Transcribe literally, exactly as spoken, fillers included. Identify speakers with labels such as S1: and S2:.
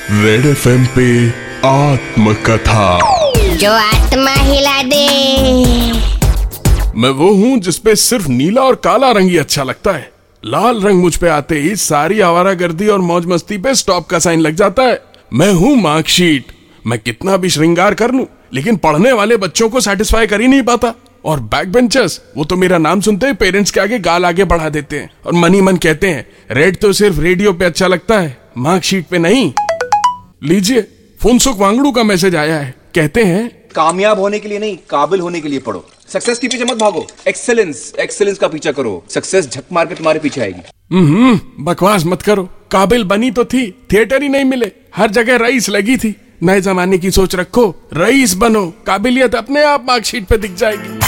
S1: Red FM पे आत्मकथा,
S2: जो आत्मा हिला दे।
S1: मैं वो हूँ जिसपे सिर्फ नीला और काला रंग ही अच्छा लगता है। लाल रंग मुझ पे आते ही सारी आवारागर्दी और मौज मस्ती पे स्टॉप का साइन लग जाता है। मैं हूँ मार्कशीट। मैं कितना भी श्रृंगार कर लूं, लेकिन पढ़ने वाले बच्चों को सेटिस्फाई कर ही नहीं पाता। और बैक बेंचर्स, वो तो मेरा नाम सुनते ही पेरेंट्स के आगे गाल आगे बढ़ा देते हैं और मन ही मन कहते हैं, रेड तो सिर्फ रेडियो पे अच्छा लगता है, मार्कशीट पे नहीं। लीजिए, फुनसुक वांगड़ू का मैसेज आया है। कहते हैं,
S3: कामयाब होने के लिए नहीं, काबिल होने के लिए पढ़ो। सक्सेस के पीछे मत भागो, एक्सेलेंस एक्सेलेंस का पीछा करो। सक्सेस झक मार के तुम्हारे पीछे आएगी।
S1: हम्म बकवास मत करो। काबिल बनी तो थी, थिएटर ही नहीं मिले, हर जगह रईस लगी थी। नए जमाने की सोच रखो, रईस बनो, काबिलियत अपने आप मार्कशीट पे दिख जाएगी।